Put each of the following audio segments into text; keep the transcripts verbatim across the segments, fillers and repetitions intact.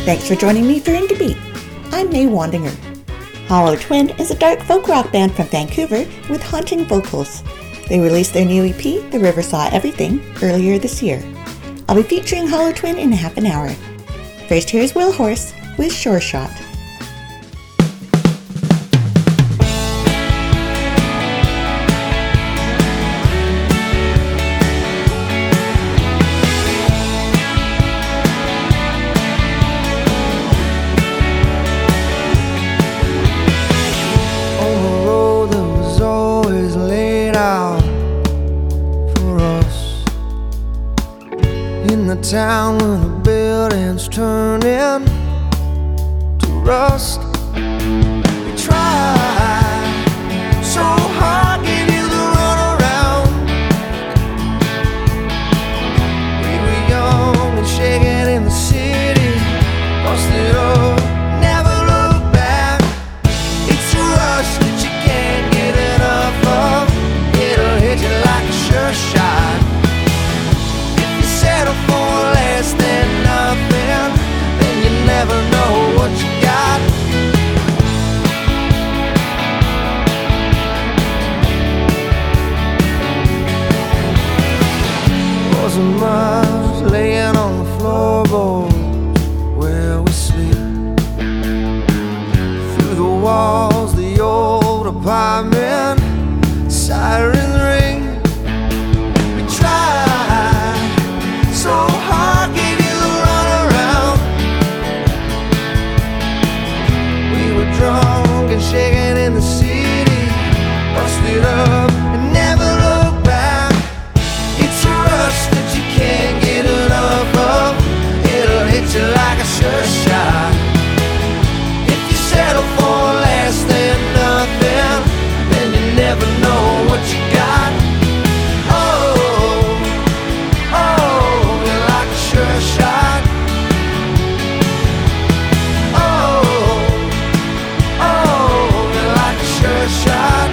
Thanks for joining me for In the Beat. I'm May Wandinger. Hollow Twin is a dark folk rock band from Vancouver with haunting vocals. They released their new E P, The River Saw Everything, earlier this year. I'll be featuring Hollow Twin in half an hour. First, here's Will Horse with Sure Shot. Town where the buildings turn into rust. We tried so hard, gave you the runaround. We were young and shaking in the city, busted up, never look back. It's a rush that you can't get enough of. It'll hit you like a sure shot. If you settle for less than nothing, then you never know what you got. Wasn't much laying on the floorboards where we sleep. Through the walls, the old apartment, sirens ring. We tried so hard, gave you the runaround. We were drunk and shaking in the city, busted up and never look back. It's a rush that you can't get enough of. It'll hit you like a sure shot. If you settle for less than nothing, then you never know what you got. Oh, oh, you're like a sure shot. Oh, oh, you're like a sure shot.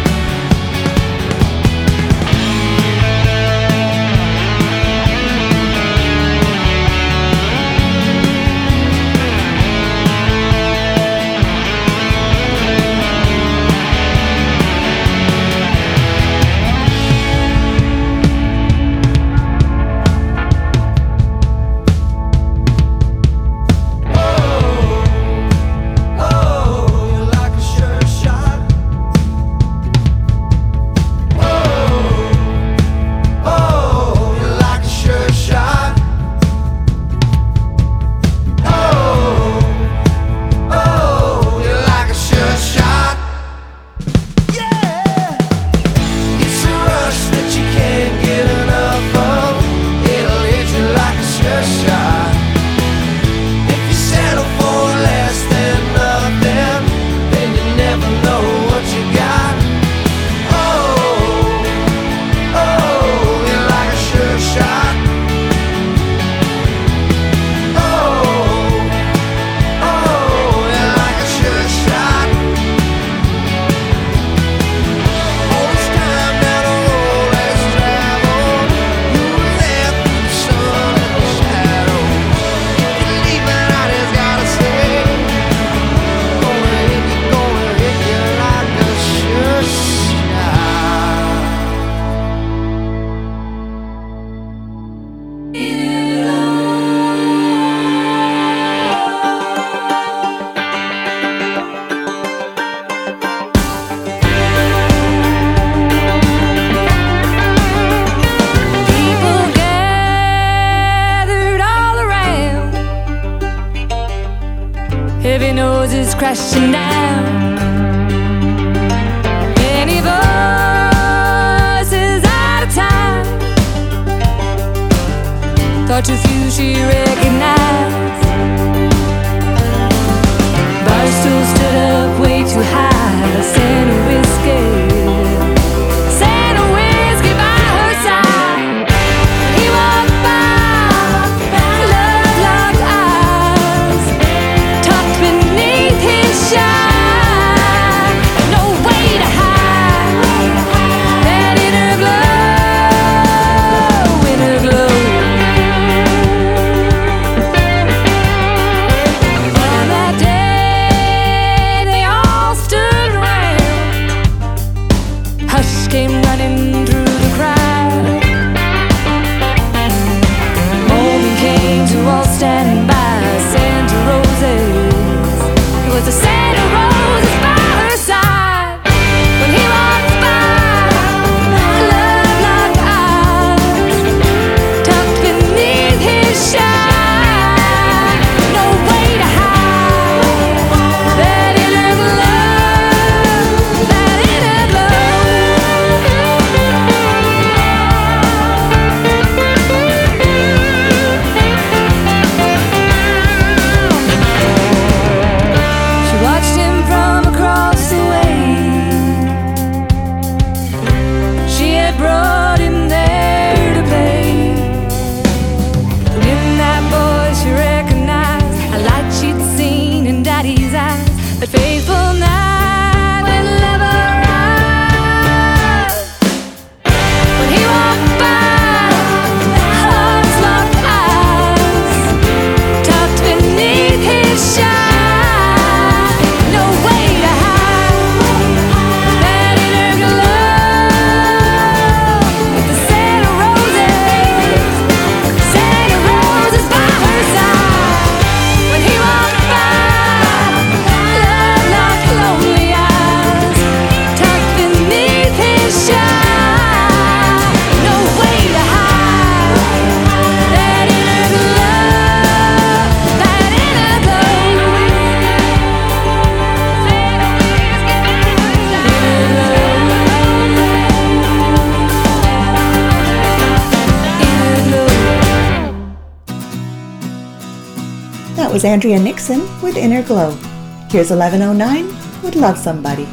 Heavy noses crashing down. Many voices out of time. Thought too few she recognized. Barstool stood up way too high. Sent a whiskey. Sent a whiskey by her side. He walked by, love-locked eyes, tucked beneath his shine. No way to hide that inner glow, inner glow. That was Andrea Nixon with Inner Glow. Here's eleven oh nine with Love Somebody.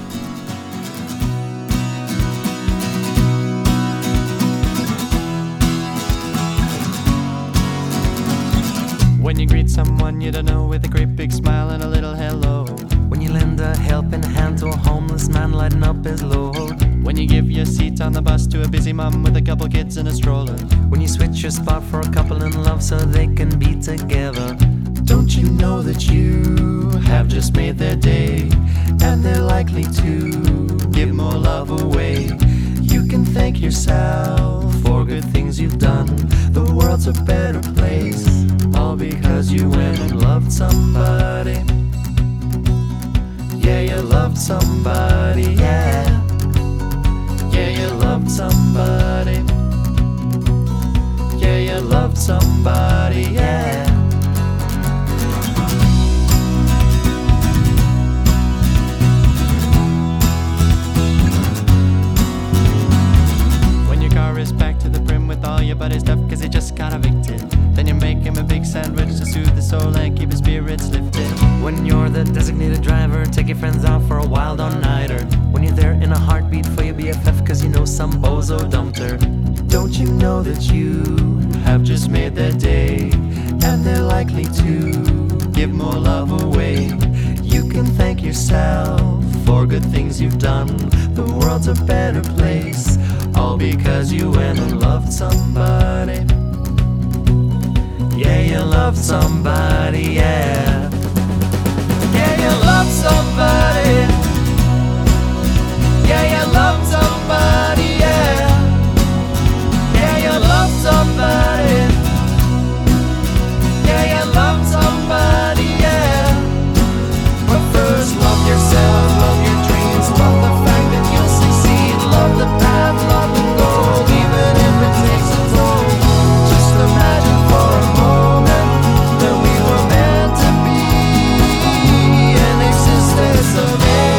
When you greet someone you don't know with a great big smile and a little hello. When you lend a helping hand to a homeless man lighting up his load. When you give your seat on the bus to a busy mum with a couple kids in a stroller. When you switch your spot for a couple in love so they can be together. Don't you know that you have just made their day, and they're likely to give more love away. You can thank yourself for good things you've done. The world's a better place, all because you went and loved somebody. Yeah, you loved somebody, yeah. Yeah, you loved somebody. Yeah, you loved somebody, yeah. When your car is packed to the brim with all your buddy's stuff cause he just got evicted, then you make him a big sandwich to soothe the soul and keep his spirits lifted. When you're the designated driver, take your friends out for a wild all-nighter. When you're there in a heartbeat for your B F F cause you know some bozo dumped her. Don't you know that you have just made their day, and they're likely to give more love away. You can thank yourself for good things you've done. The world's a better place, all because you went and loved somebody. Yeah, you loved somebody, yeah. Yeah, you loved somebody. Yeah, you loved somebody, yeah. Yeah, you loved somebody. Yeah, you loved somebody, yeah. But first love yourself, love your dreams, love the fact that you'll succeed, love the path, love the goal, even if it takes a toll. Just imagine for a moment that we were meant to be an existence of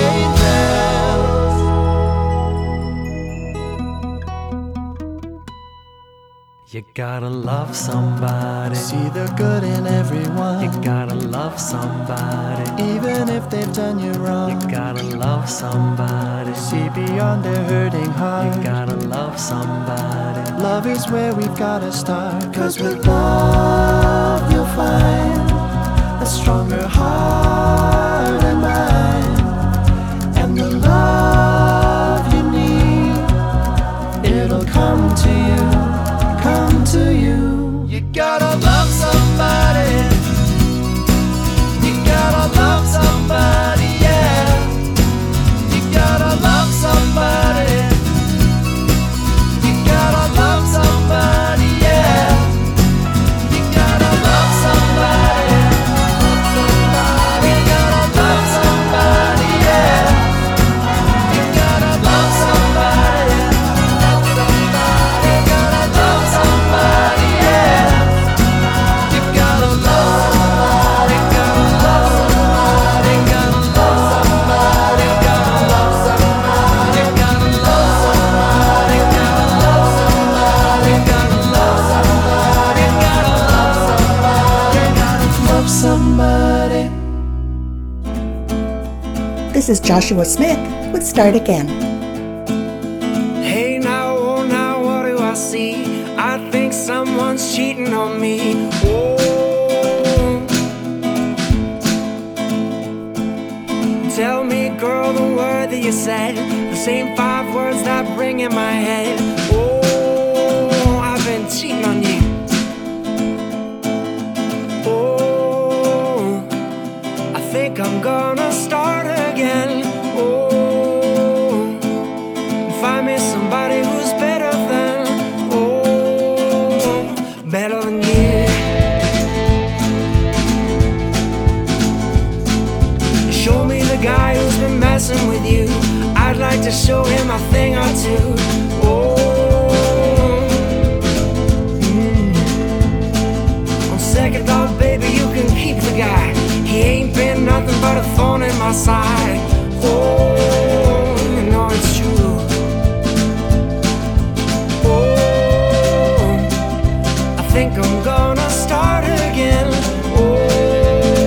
angels. You gotta love somebody. See the good in everyone. You gotta love somebody. Even if they've done you wrong. You gotta love somebody. See beyond their hurting heart. You gotta love somebody. Love is where we've gotta start. Cause with love you'll find a stronger heart and mind. And the love you need, it'll come to you, come to you. You gotta love somebody. You gotta love somebody, yeah. You gotta love somebody. You gotta love somebody, yeah. You gotta love somebody. You gotta love somebody, yeah. You gotta love somebody. You gotta love somebody, yeah. You gotta love somebody, gotta love somebody, gotta love somebody, gotta love somebody, gotta love somebody, gotta love somebody, gotta love somebody, gotta love somebody, gotta love somebody. This is Joshua Smith with Start Again. Hey now, oh now, what do I see? I think someone's cheating on me. Oh, tell me, girl, the word that you said, the same five words that ring in my head. Oh, I've been cheating on you. Oh, I think I'm gonna start again. Oh, find me somebody who's better than, oh, better than you. Show me the guy who's been messing with you. I'd like to show him a thing or two. Oh, mm. On second thought, baby, you can keep the guy. He ain't been nothing but a thorn in my side. Oh, you know it's true. Oh, I think I'm gonna start again. Oh,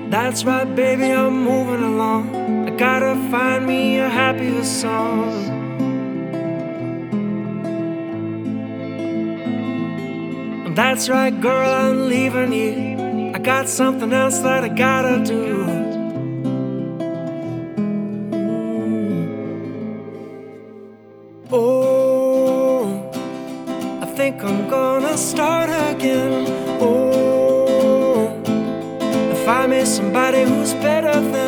That's right, baby, I'm moving along. I gotta find me a happier song. That's right, girl, I'm leaving you. I got something else that I gotta do. Oh, I think I'm gonna start again. Oh, if I meet somebody who's better than